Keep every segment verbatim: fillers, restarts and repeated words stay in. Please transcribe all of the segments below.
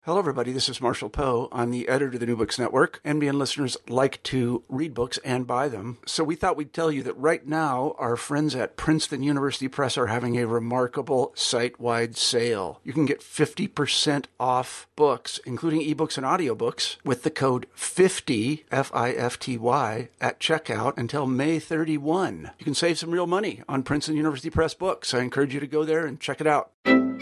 Hello, everybody. This is Marshall Poe. I'm the editor of the New Books Network. N B N listeners like to read books and buy them. So we thought we'd tell you that right now, our friends at Princeton University Press are having a remarkable site-wide sale. You can get fifty percent off books, including ebooks and audiobooks, with the code fifty, F I F T Y, at checkout until May thirty-first. You can save some real money on Princeton University Press books. I encourage you to go there and check it out.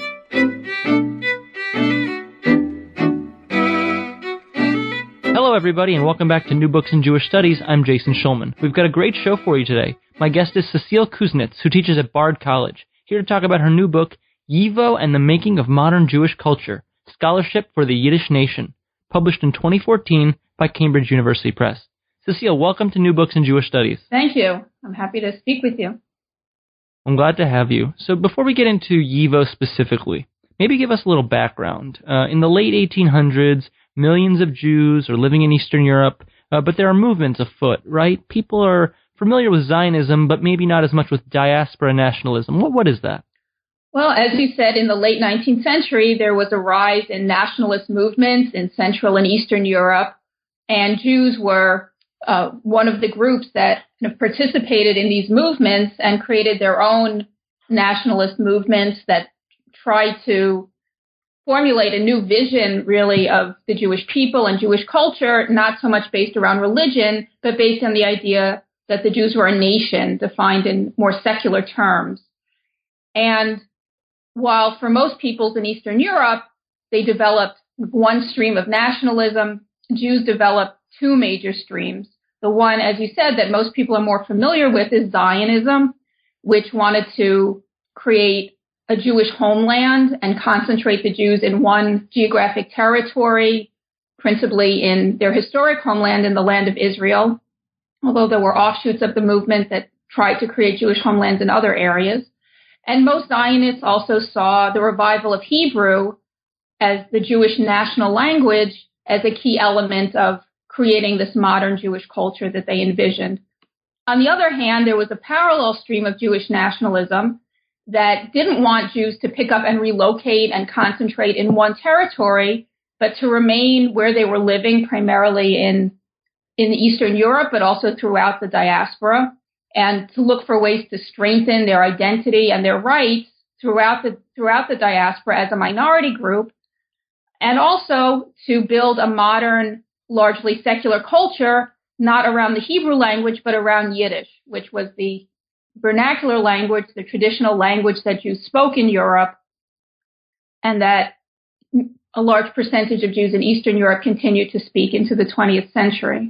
Hello, everybody, and welcome back to New Books in Jewish Studies. I'm Jason Schulman. We've got a great show for you today. My guest is Cecile Kuznets, who teaches at Bard College, here to talk about her new book, YIVO and the Making of Modern Jewish Culture, Scholarship for the Yiddish Nation, published in twenty fourteen by Cambridge University Press. Cecile, welcome to New Books in Jewish Studies. Thank you. I'm happy to speak with you. I'm glad to have you. So before we get into YIVO specifically, maybe give us a little background. Uh, in the late eighteen hundreds, millions of Jews are living in Eastern Europe, uh, but there are movements afoot, right? People are familiar with Zionism, but maybe not as much with diaspora nationalism. What, what is that? Well, as you said, in the late nineteenth century, there was a rise in nationalist movements in Central and Eastern Europe, and Jews were uh, one of the groups that kind of participated in these movements and created their own nationalist movements that tried to formulate a new vision, really, of the Jewish people and Jewish culture, not so much based around religion, but based on the idea that the Jews were a nation defined in more secular terms. And while for most peoples in Eastern Europe, they developed one stream of nationalism, Jews developed two major streams. The one, as you said, that most people are more familiar with is Zionism, which wanted to create a Jewish homeland and concentrate the Jews in one geographic territory, principally in their historic homeland in the land of Israel, although there were offshoots of the movement that tried to create Jewish homelands in other areas. And most Zionists also saw the revival of Hebrew as the Jewish national language as a key element of creating this modern Jewish culture that they envisioned. On the other hand, there was a parallel stream of Jewish nationalism that didn't want Jews to pick up and relocate and concentrate in one territory, but to remain where they were living, primarily in, in Eastern Europe, but also throughout the diaspora, and to look for ways to strengthen their identity and their rights throughout the, throughout the diaspora as a minority group, and also to build a modern, largely secular culture, not around the Hebrew language, but around Yiddish, which was the vernacular language, the traditional language that Jews spoke in Europe, and that a large percentage of Jews in Eastern Europe continue to speak into the twentieth century.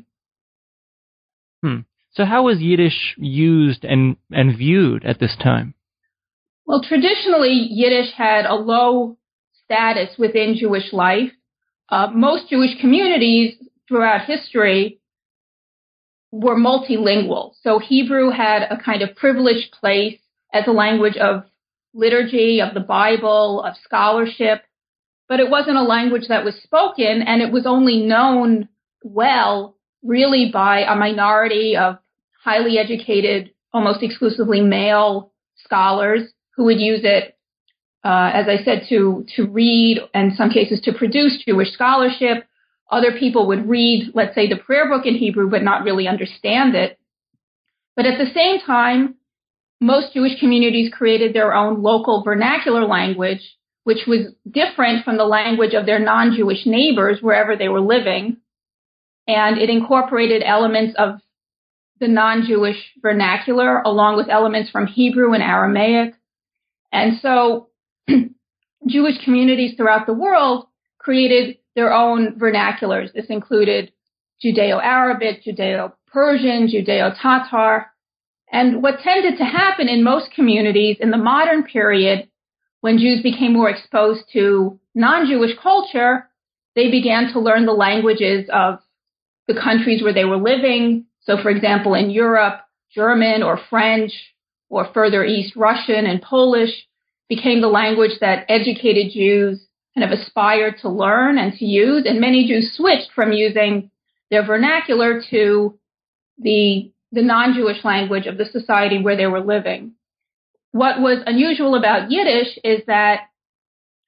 Hmm. So how was Yiddish used and, and viewed at this time? Well, traditionally, Yiddish had a low status within Jewish life. Uh, most Jewish communities throughout history were multilingual. So Hebrew had a kind of privileged place as a language of liturgy, of the Bible, of scholarship, but it wasn't a language that was spoken, and it was only known well really by a minority of highly educated, almost exclusively male scholars who would use it, uh, as I said, to, to read, and in some cases to produce Jewish scholarship. Other people would read, let's say, the prayer book in Hebrew, but not really understand it. But at the same time, most Jewish communities created their own local vernacular language, which was different from the language of their non-Jewish neighbors wherever they were living. And it incorporated elements of the non-Jewish vernacular, along with elements from Hebrew and Aramaic. And so Jewish communities throughout the world created their own vernaculars. This included Judeo-Arabic, Judeo-Persian, Judeo-Tatar. And what tended to happen in most communities in the modern period, when Jews became more exposed to non-Jewish culture, they began to learn the languages of the countries where they were living. So, for example, in Europe, German or French, or further east, Russian and Polish became the language that educated Jews kind of aspired to learn and to use, and many Jews switched from using their vernacular to the, the non-Jewish language of the society where they were living. What was unusual about Yiddish is that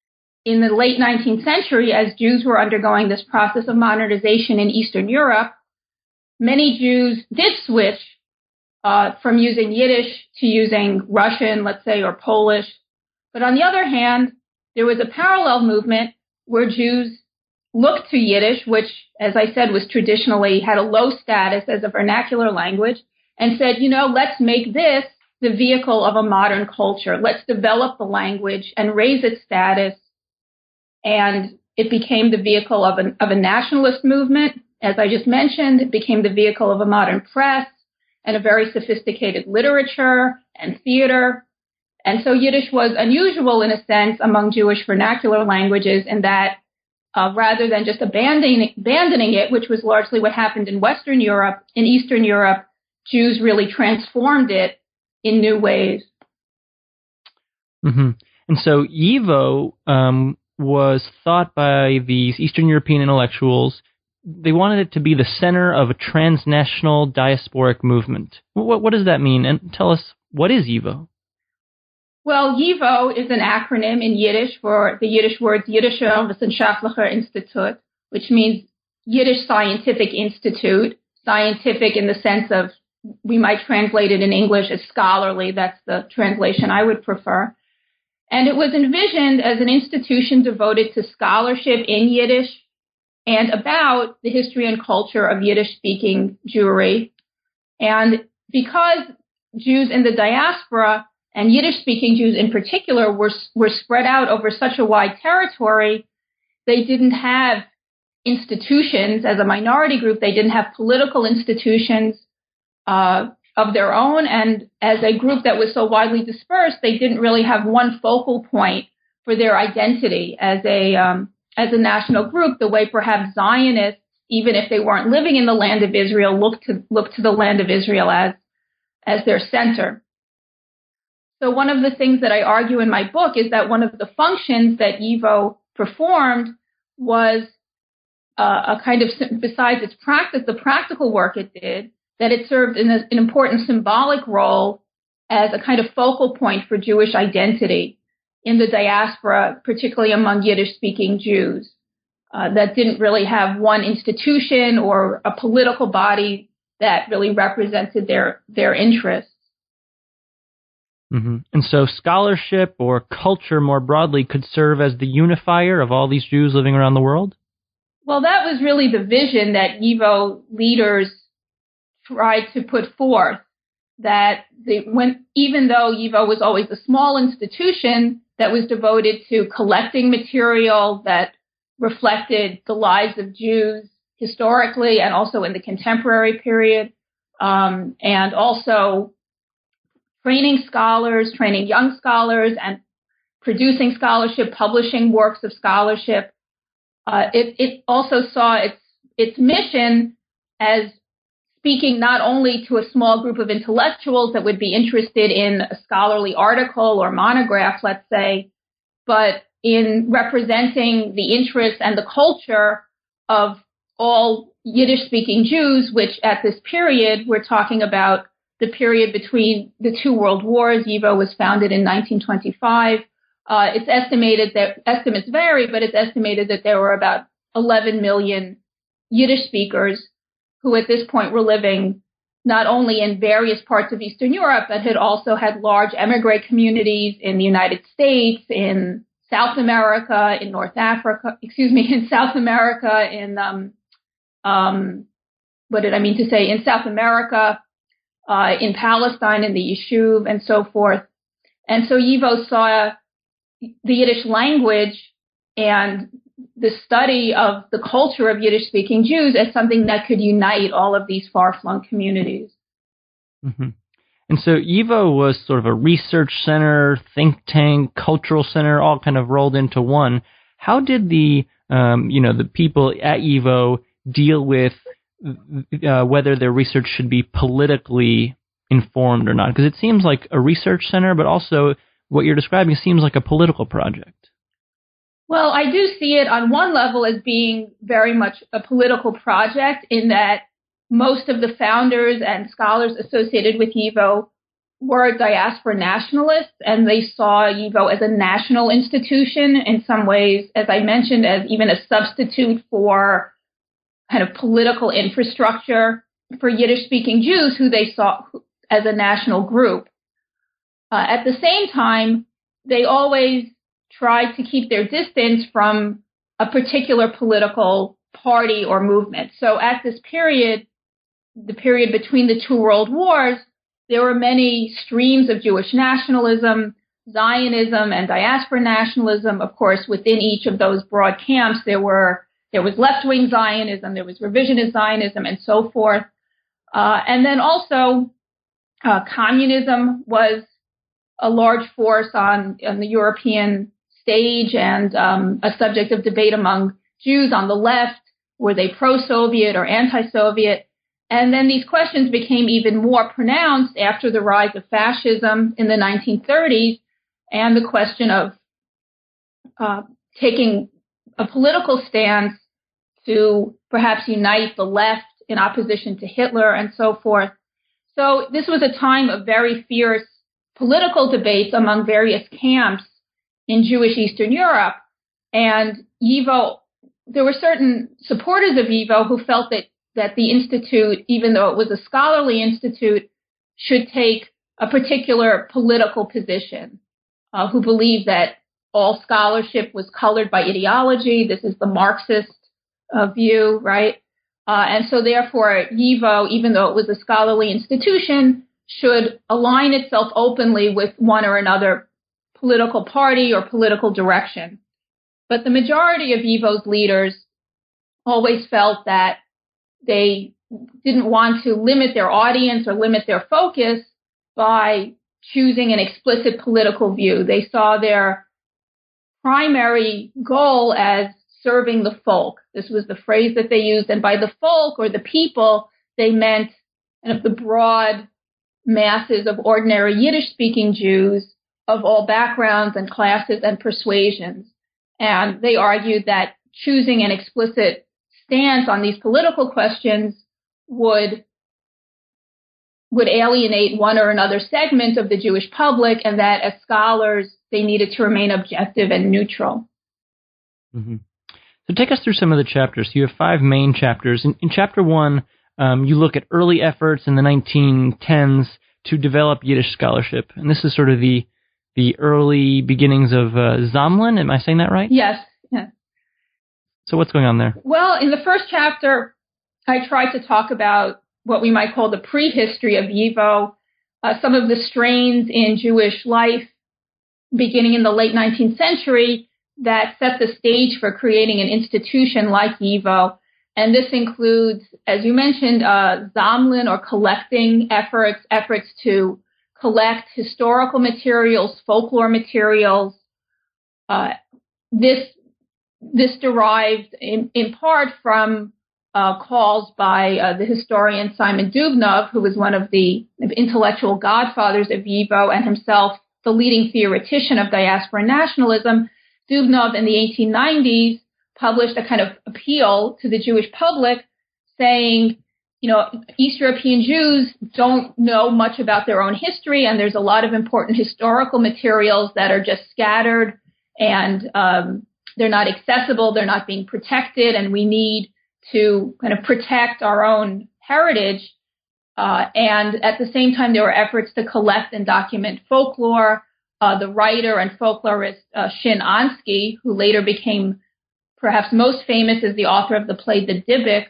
in the late nineteenth century, as Jews were undergoing this process of modernization in Eastern Europe, many Jews did switch uh, from using Yiddish to using Russian, let's say, or Polish. But on the other hand, there was a parallel movement where Jews looked to Yiddish, which, as I said, was traditionally had a low status as a vernacular language, and said, you know, let's make this the vehicle of a modern culture. Let's develop the language and raise its status. And it became the vehicle of, an, of a nationalist movement. As I just mentioned, it became the vehicle of a modern press and a very sophisticated literature and theater. And so Yiddish was unusual in a sense among Jewish vernacular languages in that uh, rather than just abandoning, abandoning it, which was largely what happened in Western Europe, in Eastern Europe, Jews really transformed it in new ways. Mm-hmm. And so YIVO um, was thought by these Eastern European intellectuals, they wanted it to be the center of a transnational diasporic movement. What, what does that mean? And tell us, what is YIVO? Well, YIVO is an acronym in Yiddish for the Yiddish words Yiddischer Wissenschaftlicher Institut, which means Yiddish Scientific Institute, scientific in the sense of, we might translate it in English as scholarly. That's the translation I would prefer. And it was envisioned as an institution devoted to scholarship in Yiddish and about the history and culture of Yiddish-speaking Jewry. And because Jews in the diaspora and Yiddish-speaking Jews in particular were, were spread out over such a wide territory, they didn't have institutions as a minority group. They didn't have political institutions uh, of their own. And as a group that was so widely dispersed, they didn't really have one focal point for their identity as a um, as a national group, the way perhaps Zionists, even if they weren't living in the land of Israel, looked to look to the land of Israel as as their center. So one of the things that I argue in my book is that one of the functions that YIVO performed was uh, a kind of, besides its practice, the practical work it did, that it served in a, an important symbolic role as a kind of focal point for Jewish identity in the diaspora, particularly among Yiddish-speaking Jews, uh, that didn't really have one institution or a political body that really represented their, their interests. Mm-hmm. And so scholarship or culture more broadly could serve as the unifier of all these Jews living around the world? Well, that was really the vision that YIVO leaders tried to put forth, that the, when, even though YIVO was always a small institution that was devoted to collecting material that reflected the lives of Jews historically and also in the contemporary period, um, and also training scholars, training young scholars, and producing scholarship, publishing works of scholarship. Uh, it, it also saw its its mission as speaking not only to a small group of intellectuals that would be interested in a scholarly article or monograph, let's say, but in representing the interests and the culture of all Yiddish-speaking Jews, which at this period, we're talking about the period between the two world wars. YIVO was founded in nineteen twenty-five. Uh, it's estimated that, estimates vary, but it's estimated that there were about eleven million Yiddish speakers who at this point were living not only in various parts of Eastern Europe, but had also had large emigre communities in the United States, in South America, in North Africa, excuse me, in South America, in, um, um, what did I mean to say, in South America, uh, in Palestine, in the Yishuv, and so forth. And so YIVO saw the Yiddish language and the study of the culture of Yiddish-speaking Jews as something that could unite all of these far-flung communities. Mm-hmm. And so YIVO was sort of a research center, think tank, cultural center, all kind of rolled into one. How did the, um, you know, the people at YIVO deal with uh, whether their research should be politically informed or not? Because it seems like a research center, but also what you're describing seems like a political project. Well, I do see it on one level as being very much a political project in that most of the founders and scholars associated with YIVO were diaspora nationalists, and they saw YIVO as a national institution in some ways, as I mentioned, as even a substitute for kind of political infrastructure for Yiddish-speaking Jews who they saw as a national group. Uh, at the same time, they always tried to keep their distance from a particular political party or movement. So at this period, the period between the two world wars, there were many streams of Jewish nationalism, Zionism, and diaspora nationalism. Of course, within each of those broad camps, there were there was left-wing Zionism, there was revisionist Zionism, and so forth. Uh, and then also, uh, communism was a large force on, on the European stage and um, a subject of debate among Jews on the left. Were they pro-Soviet or anti-Soviet? And then these questions became even more pronounced after the rise of fascism in the nineteen thirties and the question of uh, taking a political stance to perhaps unite the left in opposition to Hitler and so forth. So this was a time of very fierce political debates among various camps in Jewish Eastern Europe. And YIVO, there were certain supporters of YIVO who felt that, that the institute, even though it was a scholarly institute, should take a particular political position, uh, who believed that all scholarship was colored by ideology. This is the Marxist uh, view, right? Uh, and so therefore, YIVO, even though it was a scholarly institution, should align itself openly with one or another political party or political direction. But the majority of YIVO's leaders always felt that they didn't want to limit their audience or limit their focus by choosing an explicit political view. They saw their primary goal as serving the folk. This was the phrase that they used. And by the folk or the people, they meant kind of the broad masses of ordinary Yiddish-speaking Jews of all backgrounds and classes and persuasions. And they argued that choosing an explicit stance on these political questions would would alienate one or another segment of the Jewish public, and that as scholars, they needed to remain objective and neutral. Mm-hmm. So take us through some of the chapters. You have five main chapters. In, in chapter one, um, you look at early efforts in the nineteen tens to develop Yiddish scholarship. And this is sort of the the early beginnings of uh, Zamlin. Am I saying that right? Yes. yes. So what's going on there? Well, in the first chapter, I tried to talk about what we might call the prehistory of YIVO, uh, some of the strains in Jewish life beginning in the late nineteenth century that set the stage for creating an institution like YIVO. And this includes, as you mentioned, uh, Zamlin or collecting efforts, efforts to collect historical materials, folklore materials. Uh, this this derived in, in part from uh, calls by uh, the historian Simon Dubnov, who was one of the intellectual godfathers of YIVO and himself the leading theoretician of diaspora nationalism. Dubnov in the eighteen nineties published a kind of appeal to the Jewish public saying, you know, East European Jews don't know much about their own history, and there's a lot of important historical materials that are just scattered, and um, they're not accessible, they're not being protected, and we need to kind of protect our own heritage. Uh, and at the same time, there were efforts to collect and document folklore. Uh, the writer and folklorist uh, Shin Ansky, who later became perhaps most famous as the author of the play The Dybbuk,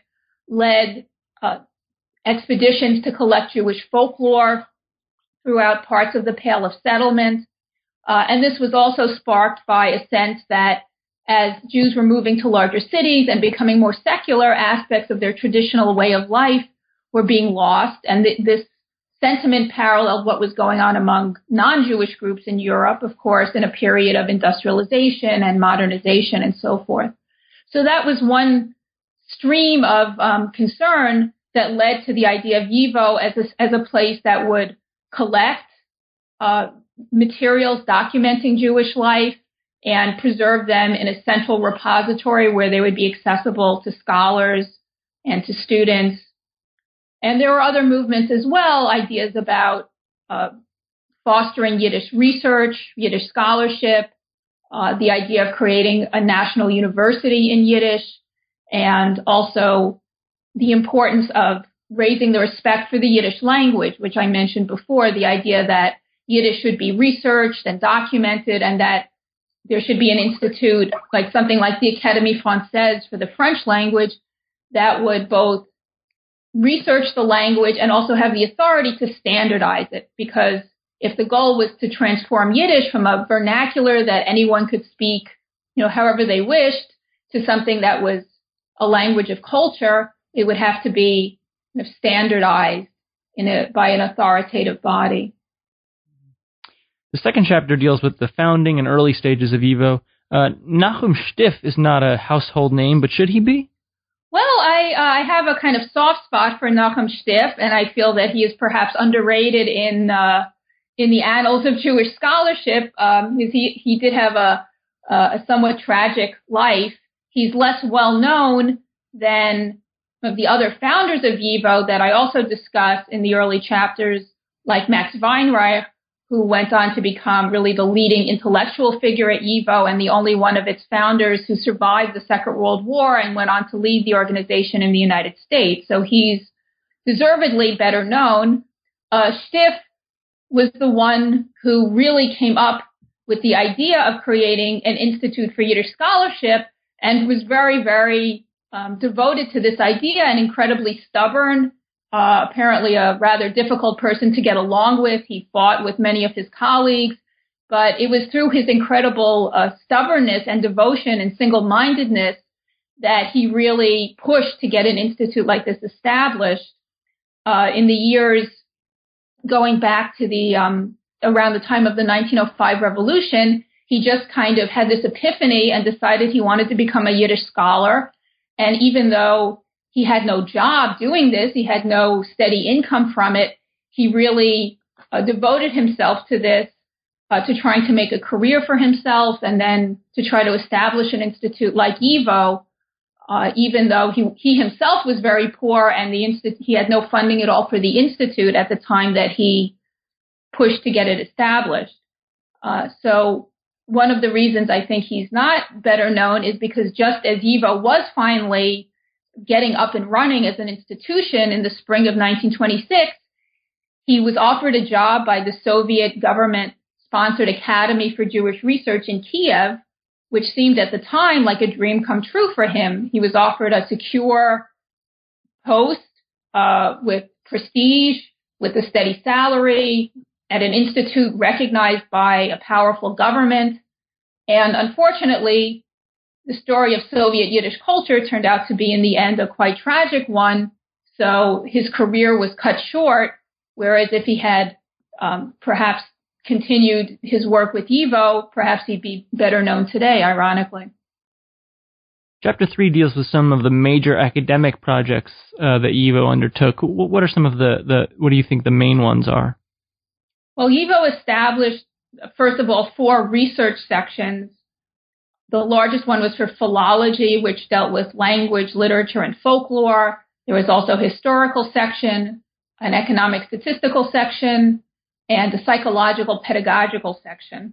led uh, expeditions to collect Jewish folklore throughout parts of the Pale of Settlement. Uh, and this was also sparked by a sense that as Jews were moving to larger cities and becoming more secular, aspects of their traditional way of life were being lost. And th- this sentiment paralleled what was going on among non-Jewish groups in Europe, of course, in a period of industrialization and modernization and so forth. So that was one stream of um, concern that led to the idea of YIVO as a, as a place that would collect uh, materials documenting Jewish life and preserve them in a central repository where they would be accessible to scholars and to students. And there were other movements as well, ideas about uh, fostering Yiddish research, Yiddish scholarship, uh, the idea of creating a national university in Yiddish, and also the importance of raising the respect for the Yiddish language, which I mentioned before, the idea that Yiddish should be researched and documented, and that there should be an institute, like something like the Académie Française for the French language, that would both research the language and also have the authority to standardize it. Because if the goal was to transform Yiddish from a vernacular that anyone could speak, you know, however they wished, to something that was a language of culture, it would have to be kind of standardized in a, by an authoritative body. The second chapter deals with the founding and early stages of YIVO. Uh, Nachum Stiff is not a household name, but should he be? Well, I uh, I have a kind of soft spot for Nachum Stiff, and I feel that he is perhaps underrated in uh, in the annals of Jewish scholarship. Um, he he did have a a somewhat tragic life. He's less well known than of the other founders of YIVO that I also discuss in the early chapters, like Max Weinreich, who went on to become really the leading intellectual figure at YIVO and the only one of its founders who survived the Second World War and went on to lead the organization in the United States. So he's deservedly better known. Uh, Stiff was the one who really came up with the idea of creating an Institute for Yiddish Scholarship and was very, very um, devoted to this idea and incredibly stubborn. Uh, apparently a rather difficult person to get along with. He fought with many of his colleagues, but it was through his incredible uh, stubbornness and devotion and single-mindedness that he really pushed to get an institute like this established. Uh, in the years going back to the um, around the time of the nineteen oh five revolution, he just kind of had this epiphany and decided he wanted to become a Yiddish scholar. And even though he had no job doing this, he had no steady income from it, he really uh, devoted himself to this, uh, to trying to make a career for himself and then to try to establish an institute like YIVO, uh, even though he, he himself was very poor and the insti- he had no funding at all for the institute at the time that he pushed to get it established. Uh, so one of the reasons I think he's not better known is because just as YIVO was finally getting up and running as an institution in the spring of nineteen twenty-six, he was offered a job by the Soviet government-sponsored Academy for Jewish Research in Kiev, which seemed at the time like a dream come true for him. He was offered a secure post uh, with prestige, with a steady salary, at an institute recognized by a powerful government. And unfortunately, the story of Soviet Yiddish culture turned out to be, in the end, a quite tragic one. So his career was cut short, whereas if he had um, perhaps continued his work with YIVO, perhaps he'd be better known today, ironically. Chapter three deals with some of the major academic projects uh, that YIVO undertook. What are some of the, the, what do you think the main ones are? Well, YIVO established, first of all, four research sections. The largest one was for philology, which dealt with language, literature, and folklore. There was also a historical section, an economic statistical section, and a psychological pedagogical section.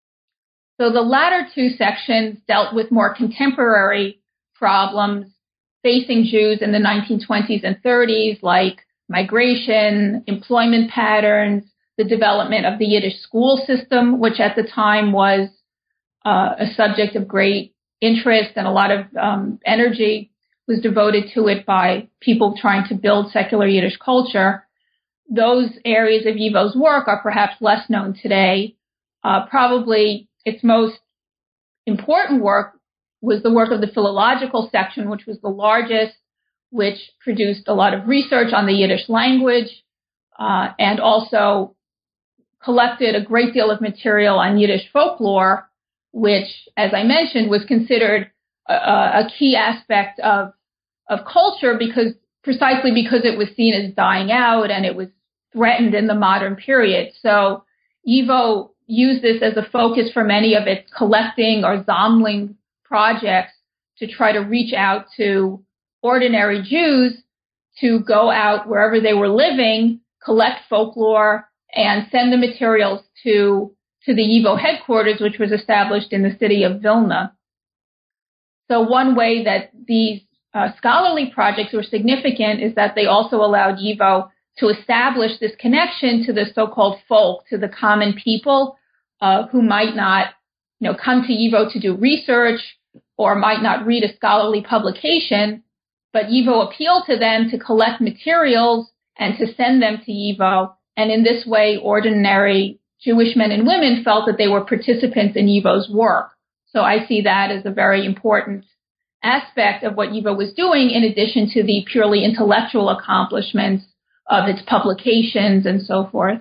So the latter two sections dealt with more contemporary problems facing Jews in the nineteen twenties and thirties, like migration, employment patterns, the development of the Yiddish school system, which at the time was Uh, a subject of great interest, and a lot of um, energy was devoted to it by people trying to build secular Yiddish culture. Those areas of YIVO's work are perhaps less known today. Uh, probably its most important work was the work of the philological section, which was the largest, which produced a lot of research on the Yiddish language, uh, and also collected a great deal of material on Yiddish folklore, which, as I mentioned, was considered a, a key aspect of of culture because precisely because it was seen as dying out and it was threatened in the modern period. So YIVO used this as a focus for many of its collecting or Sammlung projects to try to reach out to ordinary Jews to go out wherever they were living, collect folklore, and send the materials to, to the YIVO headquarters, which was established in the city of Vilna. So one way that these uh, scholarly projects were significant is that they also allowed YIVO to establish this connection to the so-called folk, to the common people uh, who might not, you know, come to YIVO to do research or might not read a scholarly publication, but YIVO appealed to them to collect materials and to send them to YIVO. And in this way, ordinary Jewish men and women felt that they were participants in YIVO's work. So I see that as a very important aspect of what YIVO was doing, in addition to the purely intellectual accomplishments of its publications and so forth.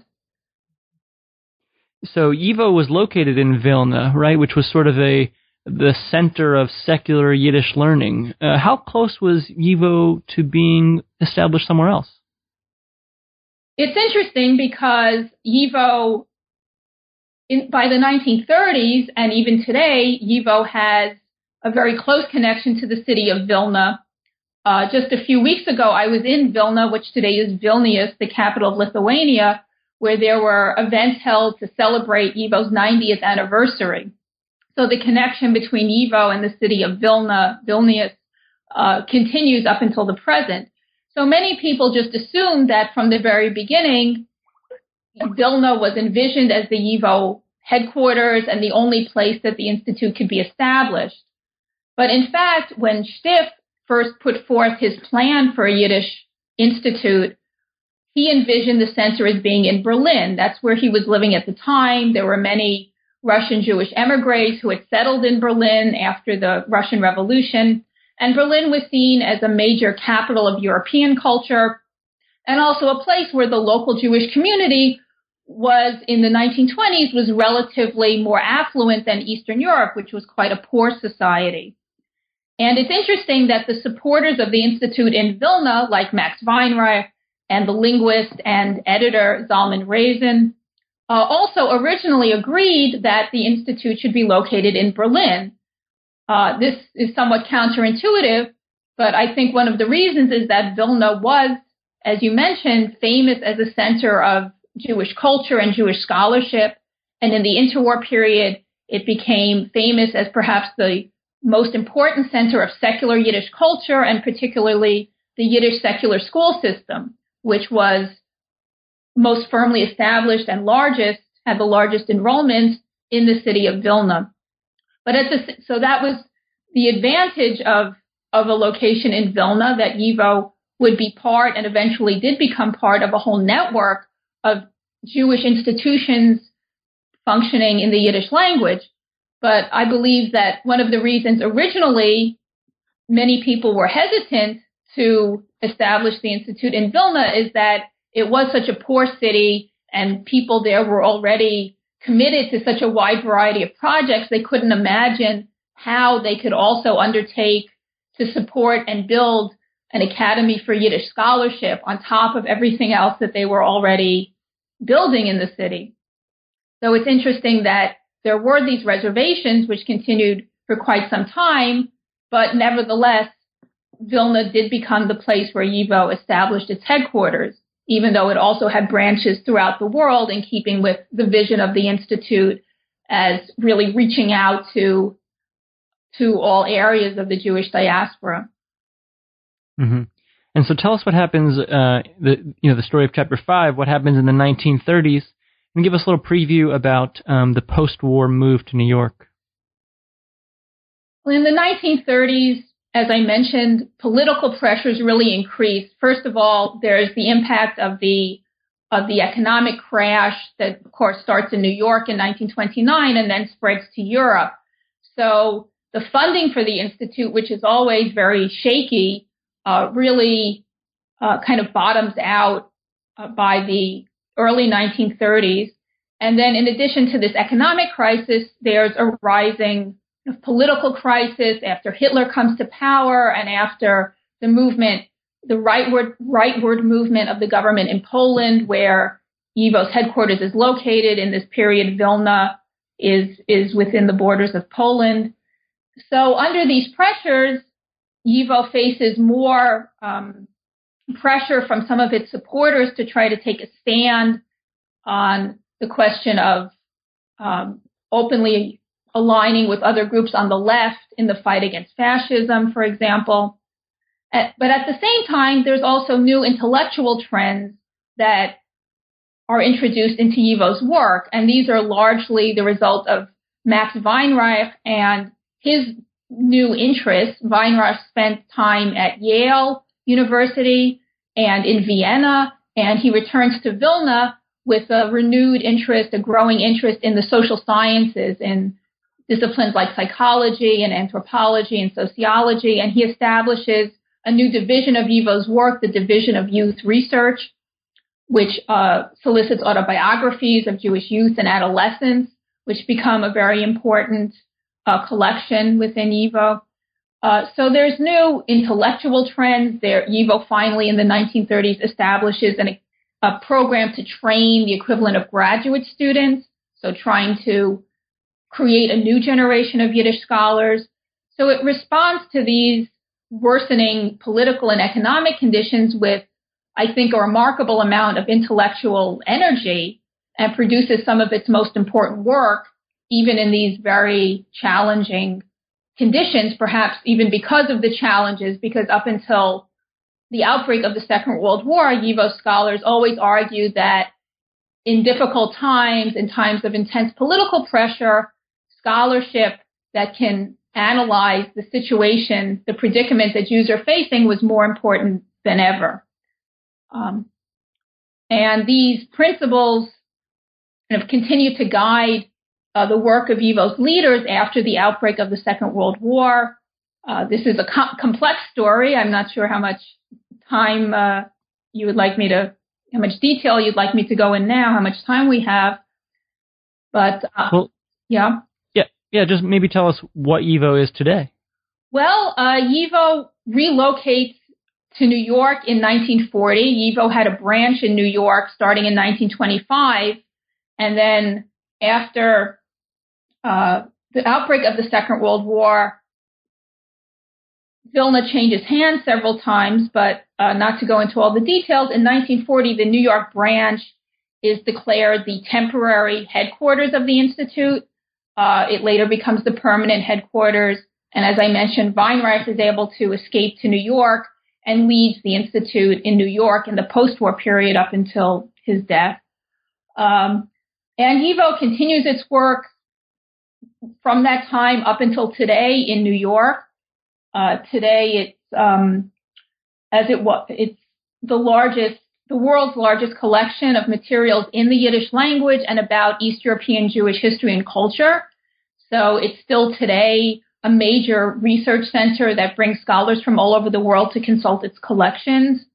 So YIVO was located in Vilna, right, which was sort of a the center of secular Yiddish learning. Uh, how close was YIVO to being established somewhere else? It's interesting because YIVO, in, by the nineteen thirties and even today, YIVO has a very close connection to the city of Vilna. Uh, just a few weeks ago, I was in Vilna, which today is Vilnius, the capital of Lithuania, where there were events held to celebrate YIVO's ninetieth anniversary. So the connection between YIVO and the city of Vilna, Vilnius, uh, continues up until the present. So many people just assumed that from the very beginning, Vilna was envisioned as the YIVO headquarters and the only place that the Institute could be established. But in fact, when Stiff first put forth his plan for a Yiddish Institute, he envisioned the center as being in Berlin. That's where he was living at the time. There were many Russian Jewish emigres who had settled in Berlin after the Russian Revolution. And Berlin was seen as a major capital of European culture and also a place where the local Jewish community was, in the nineteen twenties, was relatively more affluent than Eastern Europe, which was quite a poor society. And it's interesting that the supporters of the Institute in Vilna, like Max Weinreich and the linguist and editor Zalman Rezen, uh, also originally agreed that the Institute should be located in Berlin. Uh, this is somewhat counterintuitive, but I think one of the reasons is that Vilna was, as you mentioned, famous as a center of Jewish culture and Jewish scholarship. And in the interwar period, it became famous as perhaps the most important center of secular Yiddish culture, and particularly the Yiddish secular school system, which was most firmly established and largest, had the largest enrollment in the city of Vilna. But at the, so that was the advantage of, of a location in Vilna, that YIVO would be part and eventually did become part of a whole network of Jewish institutions functioning in the Yiddish language. But I believe that one of the reasons originally many people were hesitant to establish the Institute in Vilna is that it was such a poor city and people there were already committed to such a wide variety of projects. They couldn't imagine how they could also undertake to support and build an academy for Yiddish scholarship on top of everything else that they were already building in the city. So it's interesting that there were these reservations which continued for quite some time, but nevertheless, Vilna did become the place where YIVO established its headquarters, even though it also had branches throughout the world, in keeping with the vision of the Institute as really reaching out to, to all areas of the Jewish diaspora. Mm-hmm. And so tell us what happens, uh, the, you know, the story of chapter five, what happens in the nineteen thirties, and give us a little preview about um, the post-war move to New York. Well, in the nineteen thirties, as I mentioned, political pressures really increased. First of all, there's the impact of the of the economic crash that, of course, starts in New York in nineteen twenty-nine and then spreads to Europe. So the funding for the Institute, which is always very shaky, uh, really uh, kind of bottoms out uh, by the early nineteen thirties. And then in addition to this economic crisis, there's a rising political crisis after Hitler comes to power and after the movement, the rightward, rightward movement of the government in Poland, where YIVO's headquarters is located. In this period, Vilna is, is within the borders of Poland. So under these pressures, YIVO faces more um, pressure from some of its supporters to try to take a stand on the question of um, openly aligning with other groups on the left in the fight against fascism, for example. At, but at the same time, there's also new intellectual trends that are introduced into Ivo's work, and these are largely the result of Max Weinreich and his new interests. Weinreich spent time at Yale University and in Vienna, and he returns to Vilna with a renewed interest, a growing interest in the social sciences, in disciplines like psychology and anthropology and sociology, and he establishes a new division of Ivo's work, the Division of Youth Research, which uh, solicits autobiographies of Jewish youth and adolescents, which become a very important uh, collection within Ivo. Uh, so there's new intellectual trends. There, Ivo finally in the nineteen thirties establishes an, a program to train the equivalent of graduate students, so trying to create a new generation of Yiddish scholars. So it responds to these worsening political and economic conditions with, I think, a remarkable amount of intellectual energy, and produces some of its most important work, even in these very challenging conditions, perhaps even because of the challenges, because up until the outbreak of the Second World War, Ivo scholars always argued that in difficult times, in times of intense political pressure, scholarship that can analyze the situation, the predicament that Jews are facing, was more important than ever. Um, and these principles kind of continue to guide uh, the work of Ivo's leaders after the outbreak of the Second World War. Uh, this is a com- complex story. I'm not sure how much time uh, you would like me to, how much detail you'd like me to go in now, how much time we have. But, uh, well, yeah. Yeah, yeah, just maybe tell us what Ivo is today. Well, uh, Ivo relocates to New York in nineteen forty. Ivo had a branch in New York starting in nineteen twenty-five. And then after uh, the outbreak of the Second World War, Vilna changes hands several times, but uh, not to go into all the details. In nineteen forty, the New York branch is declared the temporary headquarters of the Institute. Uh, it later becomes the permanent headquarters. And as I mentioned, Weinreich is able to escape to New York and leads the Institute in New York in the post-war period up until his death. Um, and Ivo continues its work from that time up until today in New York. Uh, today, it's um, as it was, it's the largest, the world's largest collection of materials in the Yiddish language and about East European Jewish history and culture. So it's still today a major research center that brings scholars from all over the world to consult its collections.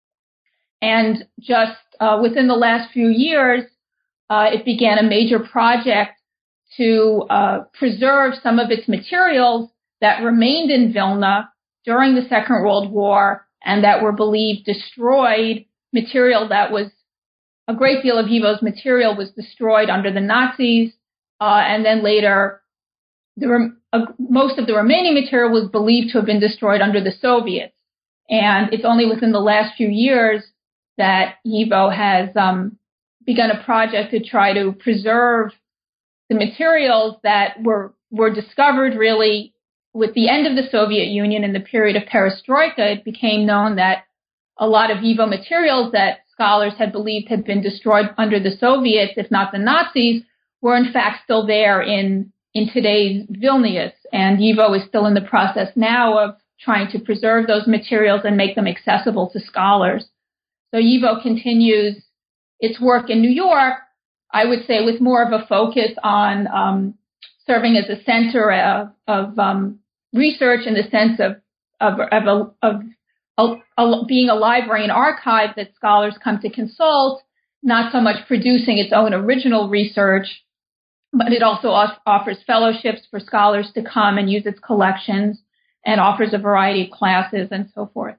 And just uh, within the last few years, uh, it began a major project to uh, preserve some of its materials that remained in Vilna during the Second World War and that were believed destroyed, material that was, a great deal of Ivo's material was destroyed under the Nazis, uh, and then later the rem- uh, most of the remaining material was believed to have been destroyed under the Soviets. And it's only within the last few years that Ivo has um, begun a project to try to preserve the materials that were were discovered really with the end of the Soviet Union in the period of perestroika. It became known that a lot of Ivo materials that scholars had believed had been destroyed under the Soviets, if not the Nazis, were in fact still there in, in today's Vilnius. And Ivo is still in the process now of trying to preserve those materials and make them accessible to scholars. So Ivo continues its work in New York, I would say, with more of a focus on um, serving as a center of, of um, research in the sense of of, of, a, of a, a, being a library and archive that scholars come to consult, not so much producing its own original research, but it also off- offers fellowships for scholars to come and use its collections and offers a variety of classes and so forth.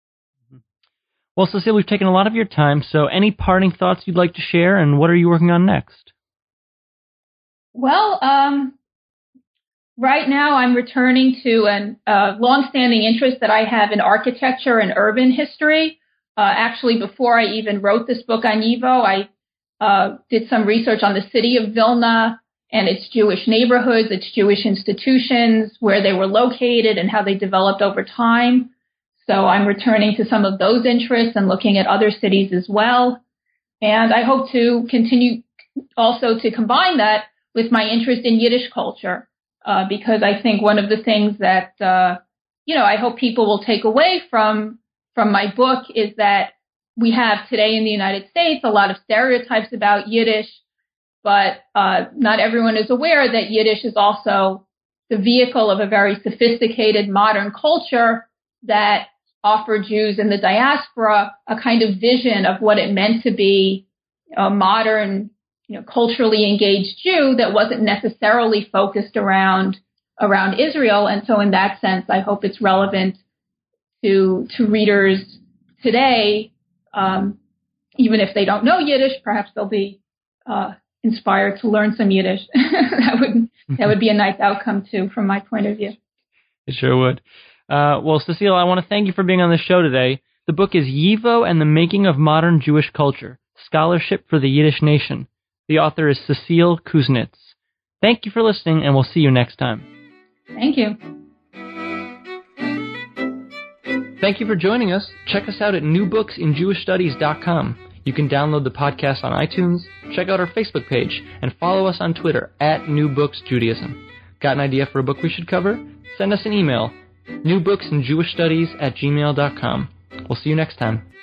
Well, Cecile, we've taken a lot of your time, so any parting thoughts you'd like to share, and what are you working on next? Well, um, right now I'm returning to a uh, longstanding interest that I have in architecture and urban history. Uh, actually, before I even wrote this book on Ivo, I uh, did some research on the city of Vilna and its Jewish neighborhoods, its Jewish institutions, where they were located and how they developed over time. So I'm returning to some of those interests and looking at other cities as well. And I hope to continue also to combine that with my interest in Yiddish culture, uh, because I think one of the things that, uh, you know, I hope people will take away from, from my book is that we have today in the United States a lot of stereotypes about Yiddish, but uh, not everyone is aware that Yiddish is also the vehicle of a very sophisticated modern culture that offered Jews in the diaspora a kind of vision of what it meant to be a modern, you know, culturally engaged Jew that wasn't necessarily focused around around Israel. And so in that sense, I hope it's relevant to to readers today, um, even if they don't know Yiddish. Perhaps they'll be uh, inspired to learn some Yiddish. that would that would be a nice outcome too, from my point of view. It sure would. Uh, well, Cecile, I want to thank you for being on the show today. The book is YIVO and the Making of Modern Jewish Culture, Scholarship for the Yiddish Nation. The author is Cecile Kuznets. Thank you for listening, and we'll see you next time. Thank you. Thank you for joining us. Check us out at new books in jewish studies dot com. You can download the podcast on iTunes, check out our Facebook page, and follow us on Twitter at New Books Judaism. Got an idea for a book we should cover? Send us an email, new books in jewish studies at gmail dot com. We'll see you next time.